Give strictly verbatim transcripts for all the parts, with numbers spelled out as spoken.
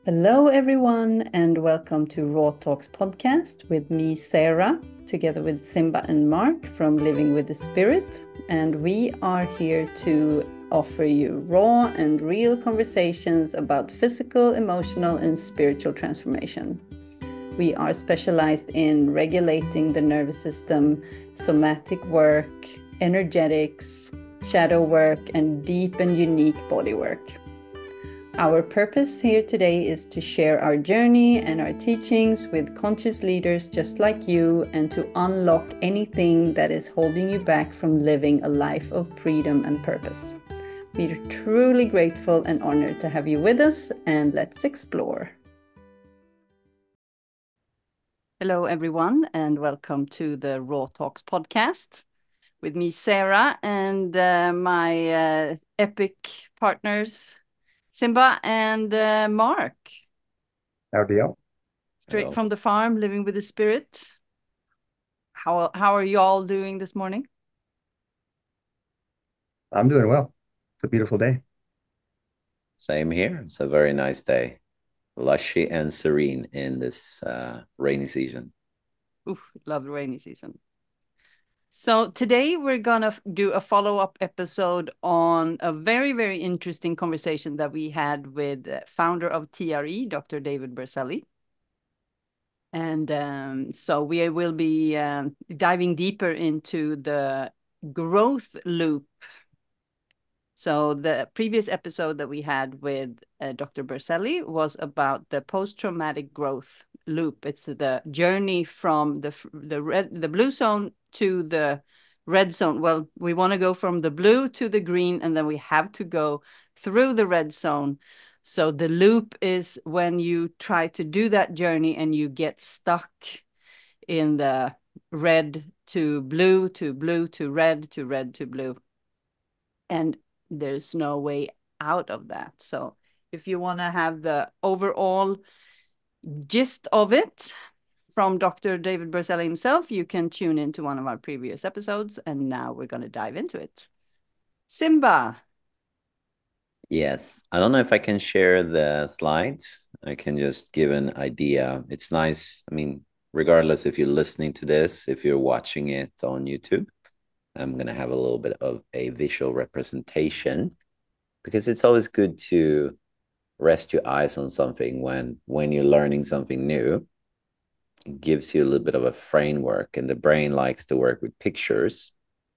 Hello, everyone, and welcome to Raw Talks podcast with me, Sarah, together with Simba and Mark from Living with the Spirit. And we are here to offer you raw and real conversations about physical, emotional, and spiritual transformation. We are specialized in regulating the nervous system, somatic work, energetics, shadow work, and deep and unique body work. Our purpose here today is to share our journey and our teachings with conscious leaders just like you, and to unlock anything that is holding you back from living a life of freedom and purpose. We are truly grateful and honored to have you with us, and let's explore. Hello, everyone, and welcome to the Raw Talks podcast with me, Sarah, and uh, my uh, epic partners, Simba and uh, Mark. Howdy, y'all. Straight Hello. from the farm, living with the spirit. How how are you all doing this morning? I'm doing well. It's a beautiful day. Same here. It's a very nice day. Lushy and serene in this uh, rainy season. Oof, love the rainy season. So today we're gonna do a follow-up episode on a very, very interesting conversation that we had with uh, founder of T R E, Doctor David Berceli. And um, so we will be um, diving deeper into the growth loop. So the previous episode that we had with uh, Doctor Berceli was about the post-traumatic growth loop. It's the journey from the the red, the blue zone to the red zone. Well, we want to go from the blue to the green, and then we have to go through the red zone. So the loop is when you try to do that journey and you get stuck in the red to blue to blue to red to red to blue. And there's no way out of that. So if you want to have the overall gist of it from Doctor David Berceli himself, you can tune into one of our previous episodes. And now we're going to dive into it. Simba. Yes. I don't know if I can share the slides. I can just give an idea. It's nice. I mean, regardless if you're listening to this, if you're watching it on YouTube, I'm going to have a little bit of a visual representation because it's always good to rest your eyes on something when when you're learning something new. It gives you a little bit of a framework, and the brain likes to work with pictures.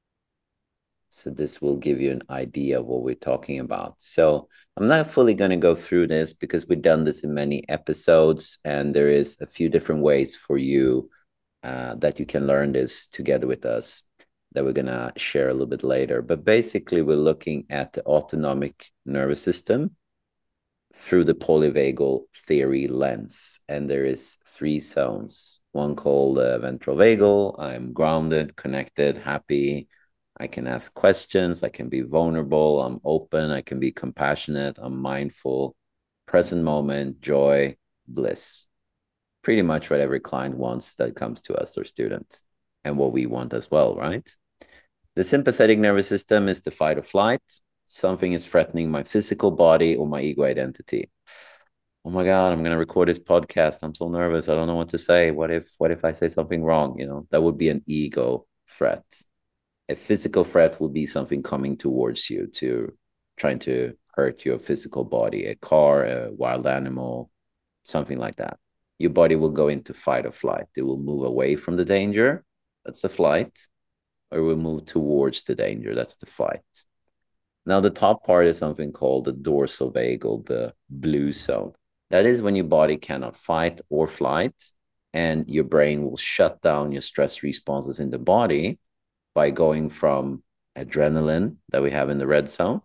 So this will give you an idea of what we're talking about. So I'm not fully going to go through this because we've done this in many episodes, and there is a few different ways for you uh, that you can learn this together with us that we're going to share a little bit later. But basically, we're looking at the autonomic nervous system through the polyvagal theory lens. And there is three zones, one called uh, ventral vagal. I'm grounded, connected, happy. I can ask questions. I can be vulnerable. I'm open. I can be compassionate. I'm mindful, present moment, joy, bliss. Pretty much what every client wants that comes to us or students, and what we want as well, right? The sympathetic nervous system is the fight or flight. Something is threatening my physical body or my ego identity. Oh my God, I'm going to record this podcast. I'm so nervous. I don't know what to say. What if, what if I say something wrong? You know, that would be an ego threat. A physical threat will be something coming towards you to trying to hurt your physical body, a car, a wild animal, something like that. Your body will go into fight or flight. It will move away from the danger. That's the flight. Or it will move towards the danger. That's the fight. Now, the top part is something called the dorsal vagal, the blue zone. That is when your body cannot fight or flight, and your brain will shut down your stress responses in the body by going from adrenaline that we have in the red zone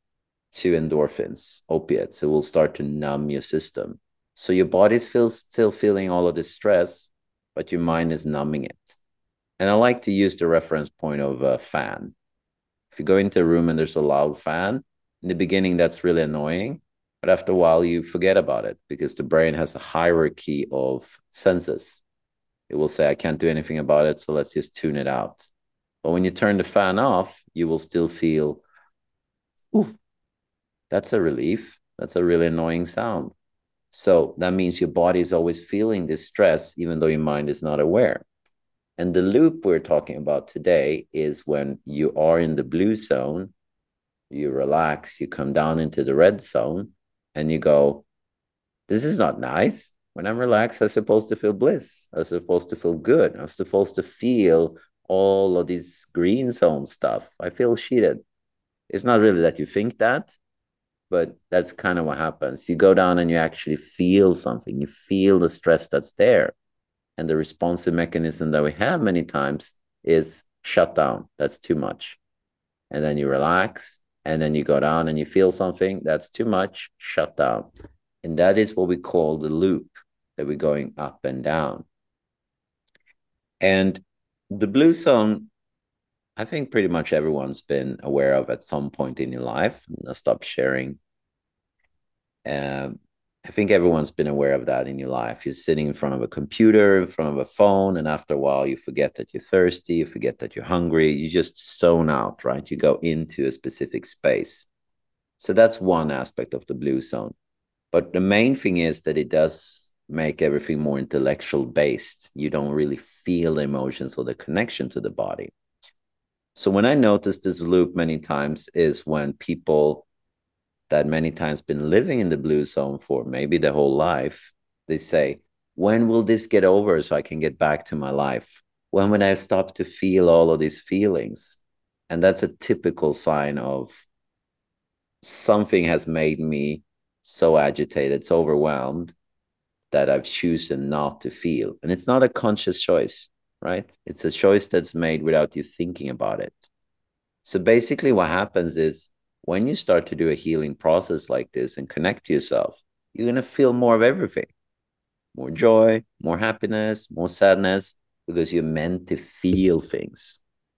to endorphins, opiates. It will start to numb your system. So your body is still feeling all of this stress, but your mind is numbing it. And I like to use the reference point of a fan. If you go into a room and there's a loud fan, in the beginning, that's really annoying. But after a while, you forget about it because the brain has a hierarchy of senses. It will say, I can't do anything about it, so let's just tune it out. But when you turn the fan off, you will still feel, ooh, that's a relief. That's a really annoying sound. So that means your body is always feeling this stress, even though your mind is not aware. And the loop we're talking about today is when you are in the blue zone, you relax, you come down into the red zone, and you go, this is not nice. When I'm relaxed, I'm supposed to feel bliss. I'm supposed to feel good. I'm supposed to feel all of this green zone stuff. I feel cheated. It's not really that you think that, but that's kind of what happens. You go down and you actually feel something. You feel the stress that's there. And the responsive mechanism that we have many times is shut down. That's too much. And then you relax, and then you go down and you feel something that's too much, shut down. And that is what we call the loop, that we're going up and down. And the blue zone, I think pretty much everyone's been aware of at some point in your life. I'm gonna stop sharing. Um, I think everyone's been aware of that in your life. You're sitting in front of a computer, in front of a phone, and after a while, you forget that you're thirsty, you forget that you're hungry, you just zone out, right? You go into a specific space. So that's one aspect of the blue zone. But the main thing is that it does make everything more intellectual based. You don't really feel the emotions or the connection to the body. So when I notice this loop many times is when people that many times been living in the blue zone for maybe their whole life, they say, when will this get over so I can get back to my life? When will I stop to feel all of these feelings? And that's a typical sign of something has made me so agitated, so overwhelmed that I've chosen not to feel. And it's not a conscious choice, right? It's a choice that's made without you thinking about it. So basically what happens is when you start to do a healing process like this and connect to yourself, you're going to feel more of everything. More joy, more happiness, more sadness, because you're meant to feel things.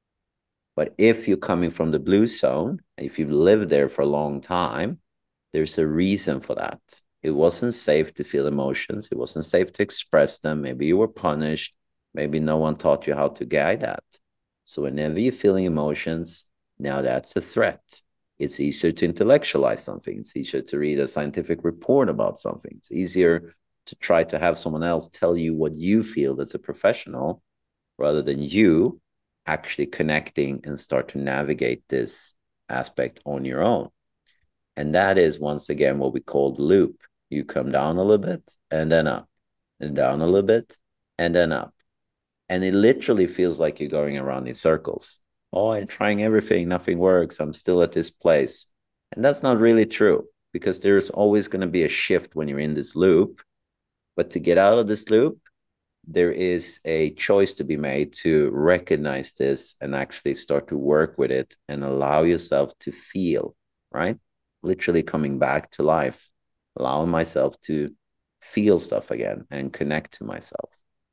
But if you're coming from the blue zone, if you've lived there for a long time, there's a reason for that. It wasn't safe to feel emotions. It wasn't safe to express them. Maybe you were punished. Maybe no one taught you how to guide that. So whenever you're feeling emotions, now that's a threat. It's easier to intellectualize something. It's easier to read a scientific report about something. It's easier to try to have someone else tell you what you feel as a professional rather than you actually connecting and start to navigate this aspect on your own. And that is, once again, what we call the loop. You come down a little bit and then up, and down a little bit and then up. And it literally feels like you're going around in circles. Oh, I'm trying everything, nothing works. I'm still at this place. And that's not really true, because there's always going to be a shift when you're in this loop. But to get out of this loop, there is a choice to be made to recognize this and actually start to work with it and allow yourself to feel, right? Literally coming back to life, allowing myself to feel stuff again and connect to myself.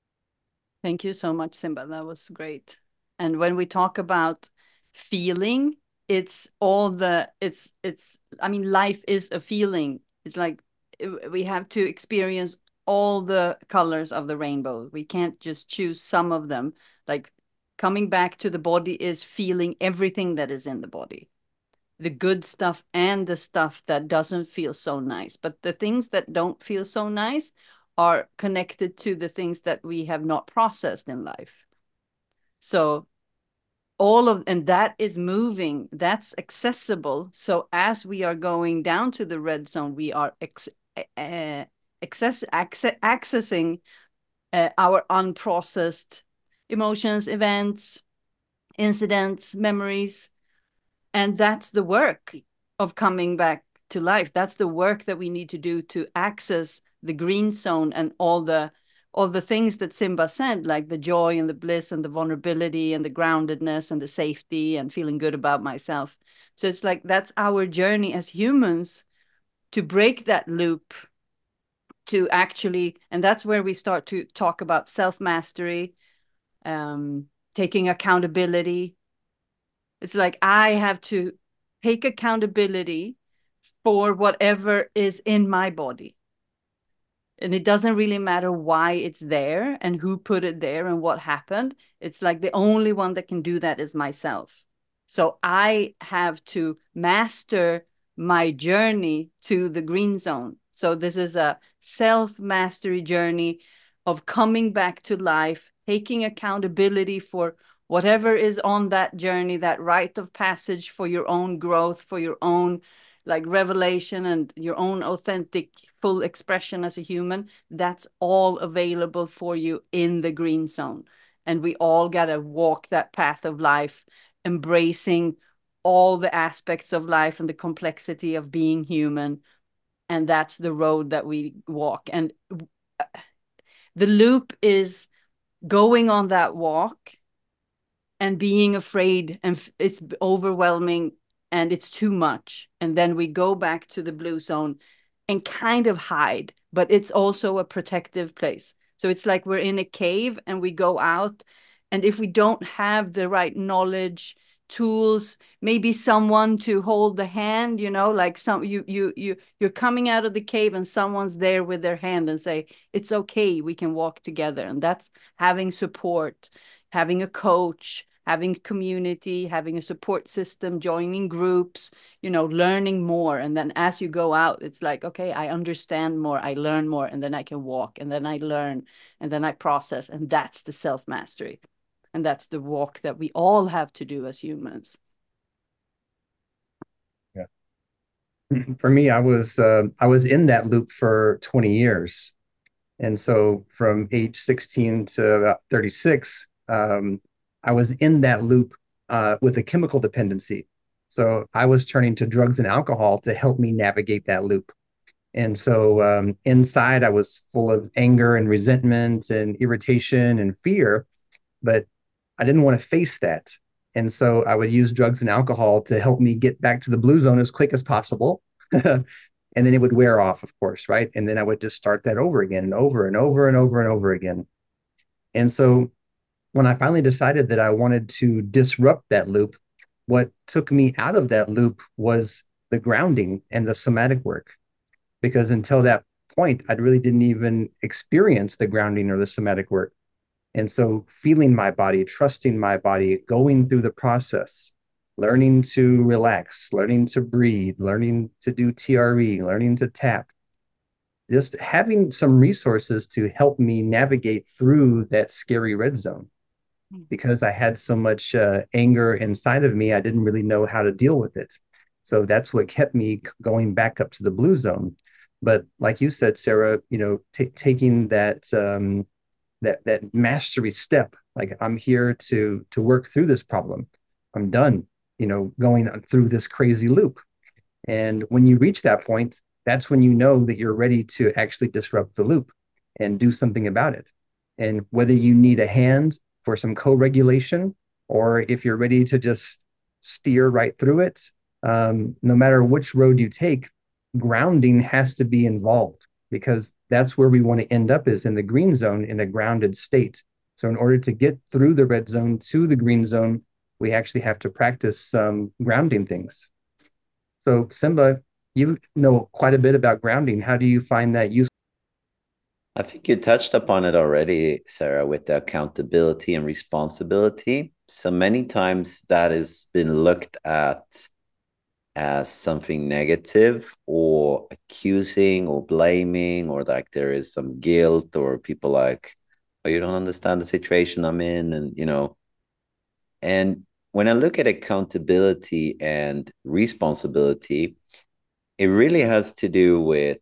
Thank you so much, Simba. That was great. And when we talk about feeling, it's all the, it's, it's, I mean, life is a feeling. It's like we have to experience all the colors of the rainbow. We can't just choose some of them. Like coming back to the body is feeling everything that is in the body, the good stuff and the stuff that doesn't feel so nice. But the things that don't feel so nice are connected to the things that we have not processed in life. So all of, and that is moving, that's accessible. So as we are going down to the red zone, we are ex, uh, access, access, accessing uh, our unprocessed emotions, events, incidents, memories. And that's the work of coming back to life. That's the work that we need to do to access the green zone and all the all the things that Simba said, like the joy and the bliss and the vulnerability and the groundedness and the safety and feeling good about myself. So it's like that's our journey as humans to break that loop, to actually, and that's where we start to talk about self-mastery, um, taking accountability. It's like I have to take accountability for whatever is in my body. And it doesn't really matter why it's there and who put it there and what happened. It's like the only one that can do that is myself. So I have to master my journey to the green zone. So this is a self-mastery journey of coming back to life, taking accountability for whatever is on that journey, that rite of passage for your own growth, for your own like revelation and your own authentic full expression as a human. That's all available for you in the green zone. And we all got to walk that path of life, embracing all the aspects of life and the complexity of being human. And that's the road that we walk. And the loop is going on that walk and being afraid, and it's overwhelming and it's too much. And then we go back to the blue zone and kind of hide, but it's also a protective place. So it's like we're in a cave and we go out. And if we don't have the right knowledge, tools, maybe someone to hold the hand, you know, like some you you you you're coming out of the cave and someone's there with their hand and say, it's okay, we can walk together. And that's having support, having a coach, having community, having a support system, joining groups, you know, learning more. And then as you go out, it's like, okay, I understand more, I learn more, and then I can walk, and then I learn, and then I process. And that's the self-mastery. And that's the walk that we all have to do as humans. Yeah. For me, I was uh, I was in that loop for twenty years. And so from age sixteen to about thirty-six, um, I was in that loop uh, with a chemical dependency. So I was turning to drugs and alcohol to help me navigate that loop. And so um, inside, I was full of anger and resentment and irritation and fear, but I didn't want to face that. And so I would use drugs and alcohol to help me get back to the blue zone as quick as possible. And then it would wear off, of course, right? And then I would just start that over again and over and over and over and over again. And so when I finally decided that I wanted to disrupt that loop, what took me out of that loop was the grounding and the somatic work. Because until that point, I really didn't even experience the grounding or the somatic work. And so feeling my body, trusting my body, going through the process, learning to relax, learning to breathe, learning to do T R E, learning to tap, just having some resources to help me navigate through that scary red zone. Because I had so much uh, anger inside of me, I didn't really know how to deal with it. So that's what kept me going back up to the blue zone. But like you said, Sarah, you know, t- taking that um, that that mastery step, like I'm here to to work through this problem. I'm done, you know, going through this crazy loop. And when you reach that point, that's when you know that you're ready to actually disrupt the loop and do something about it. And whether you need a hand for some co-regulation, or if you're ready to just steer right through it, um, no matter which road you take, grounding has to be involved, because that's where we want to end up, is in the green zone in a grounded state. So in order to get through the red zone to the green zone, we actually have to practice some grounding things. So Simba, you know quite a bit about grounding. How do you find that useful? I think you touched upon it already, Sarah, with the accountability and responsibility. So many times that has been looked at as something negative or accusing or blaming, or like there is some guilt, or people like, oh, you don't understand the situation I'm in. And, you know, and when I look at accountability and responsibility, it really has to do with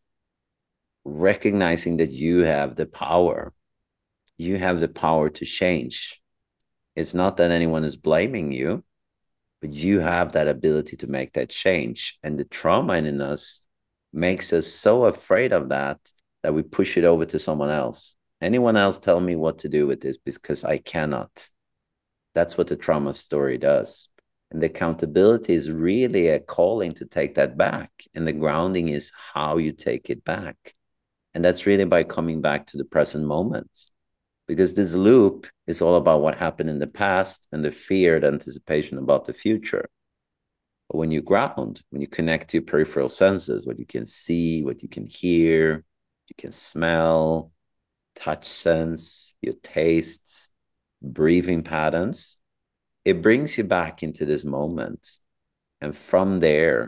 recognizing that you have the power. You have the power to change. It's not that anyone is blaming you, but you have that ability to make that change. And the trauma in us makes us so afraid of that that we push it over to someone else. Anyone else tell me what to do with this, because I cannot. That's what the trauma story does. And the accountability is really a calling to take that back. And the grounding is how you take it back. And that's really by coming back to the present moment. Because this loop is all about what happened in the past and the fear, the anticipation about the future. But when you ground, when you connect to your peripheral senses, what you can see, what you can hear, you can smell, touch sense, your tastes, breathing patterns, it brings you back into this moment. And from there,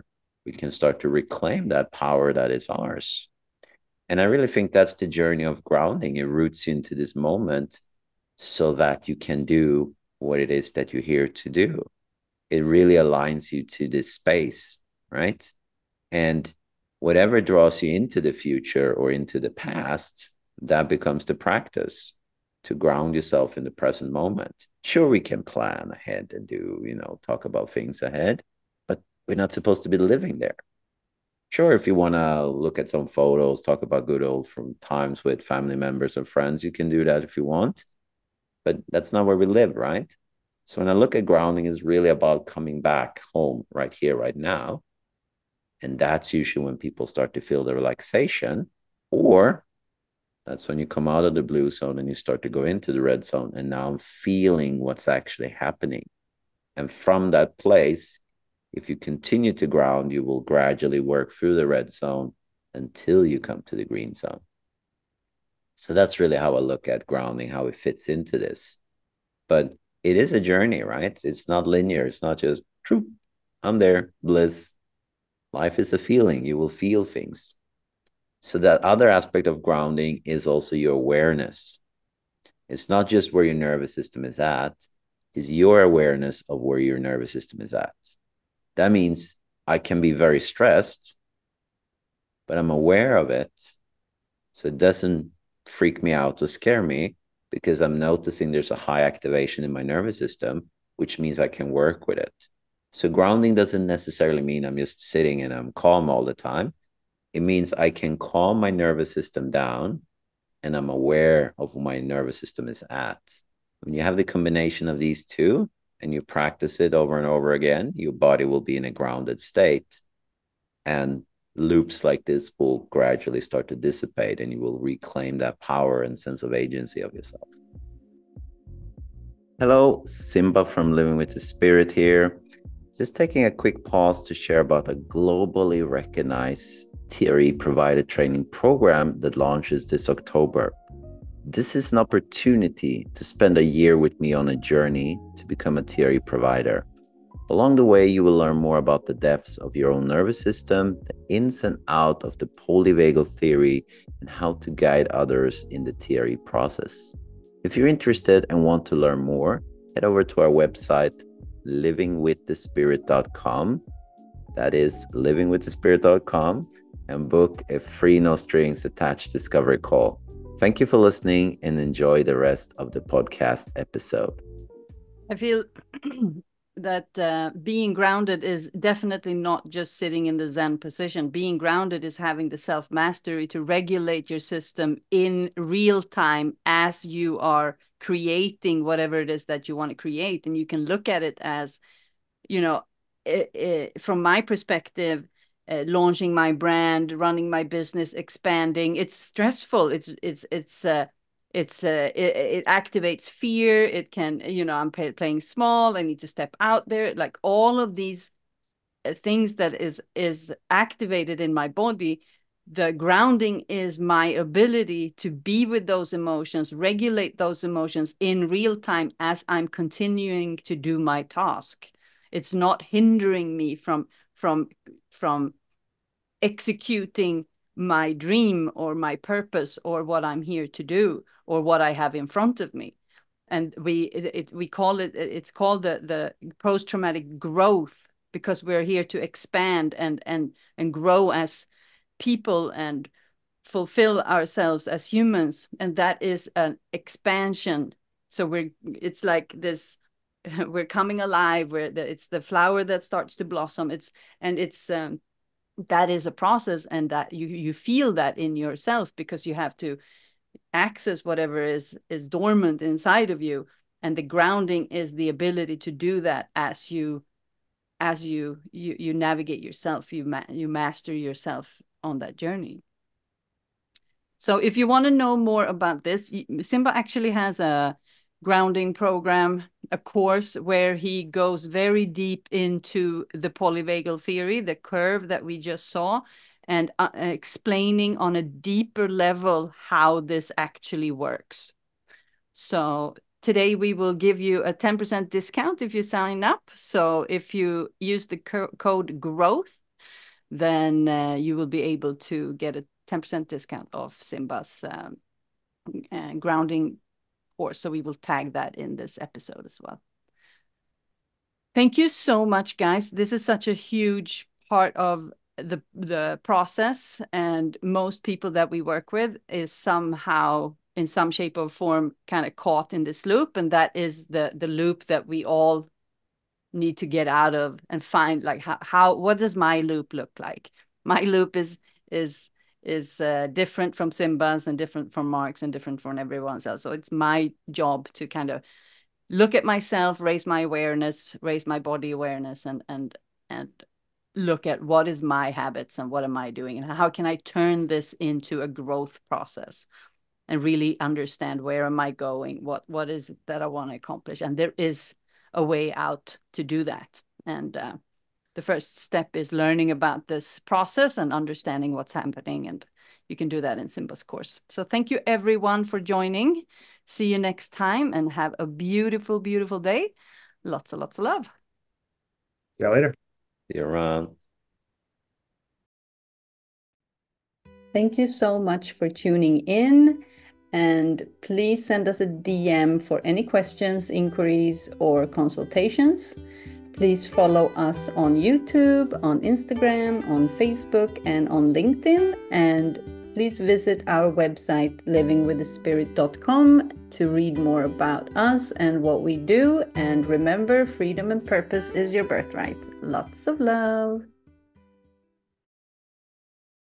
we can start to reclaim that power that is ours. And I really think that's the journey of grounding. It roots you into this moment so that you can do what it is that you're here to do. It really aligns you to this space, right? And whatever draws you into the future or into the past, that becomes the practice to ground yourself in the present moment. Sure, we can plan ahead and do, you know, talk about things ahead, but we're not supposed to be living there. Sure, if you want to look at some photos, talk about good old from times with family members and friends, you can do that if you want, but that's not where we live, right? So when I look at grounding, it's really about coming back home right here, right now. And that's usually when people start to feel the relaxation, or that's when you come out of the blue zone and you start to go into the red zone. And now I'm feeling what's actually happening. And from that place, if you continue to ground, you will gradually work through the red zone until you come to the green zone. So that's really how I look at grounding, how it fits into this. But it is a journey, right? It's not linear. It's not just, troop, I'm there, bliss. Life is a feeling. You will feel things. So that other aspect of grounding is also your awareness. It's not just where your nervous system is at, it's your awareness of where your nervous system is at. That means I can be very stressed, but I'm aware of it. So it doesn't freak me out or scare me because I'm noticing there's a high activation in my nervous system, which means I can work with it. So grounding doesn't necessarily mean I'm just sitting and I'm calm all the time. It means I can calm my nervous system down and I'm aware of where my nervous system is at. When you have the combination of these two and you practice it over and over again, your body will be in a grounded state. And loops like this will gradually start to dissipate and you will reclaim that power and sense of agency of yourself. Hello, Simba from Living with the Spirit here. Just taking a quick pause to share about a globally recognized T R E provider training program that launches this October. This is an opportunity to spend a year with me on a journey to become a T R E provider. Along the way, you will learn more about the depths of your own nervous system, the ins and outs of the polyvagal theory, and how to guide others in the T R E process. If you're interested and want to learn more, head over to our website, living with the spirit dot com. That is living with the spirit dot com, and book a free no strings attached discovery call. Thank you for listening and enjoy the rest of the podcast episode. I feel that uh, being grounded is definitely not just sitting in the Zen position. Being grounded is having the self-mastery to regulate your system in real time as you are creating whatever it is that you want to create. And you can look at it as, you know, it, it, from my perspective, uh, launching my brand, running my business, expanding, it's stressful. It's, it's, it's, uh, It's uh, it, it activates fear. It can, you know, I'm pay, playing small. I need to step out there. Like all of these uh, things that is is activated in my body. The grounding is my ability to be with those emotions, regulate those emotions in real time as I'm continuing to do my task. It's not hindering me from from from executing my dream or my purpose or what I'm here to do or what I have in front of me. And we it, it we call it it's called the the post-traumatic growth, because we're here to expand and and and grow as people and fulfill ourselves as humans, and that is an expansion. So we're it's like this we're coming alive, where it's the flower that starts to blossom. It's and it's um that is a process, and that you you feel that in yourself because you have to access whatever is is dormant inside of you, and the grounding is the ability to do that as you as you you, you navigate yourself, you ma you master yourself on that journey. So if you want to know more about this, Simba actually has a grounding program, a course where he goes very deep into the polyvagal theory, the curve that we just saw, and uh, explaining on a deeper level how this actually works. So today we will give you a ten percent discount if you sign up. So if you use the co code GROWTH, then uh, you will be able to get a ten percent discount off Simba's um, uh, grounding course. So we will tag that in this episode as well. Thank you so much, guys. This is such a huge part of the the process, and most people that we work with is somehow in some shape or form kind of caught in this loop, and that is the the loop that we all need to get out of and find, like, how, how what does my loop look like? My loop is is is uh, different from Simba's and different from Mark's and different from everyone else. So it's my job to kind of look at myself, raise my awareness, raise my body awareness, and and and look at what is my habits and what am I doing and how can I turn this into a growth process and really understand where am I going, what what is it that I want to accomplish, and there is a way out to do that. And uh, the first step is learning about this process and understanding what's happening, and you can do that in Simba's course. So thank you everyone for joining. See you next time and have a beautiful, beautiful day. Lots and lots of love. See you later. See you around. Thank you so much for tuning in. And please send us a D M for any questions, inquiries, or consultations. Please follow us on YouTube, on Instagram, on Facebook, and on LinkedIn. And please visit our website, living with the spirit dot com, to read more about us and what we do. And remember, freedom and purpose is your birthright. Lots of love.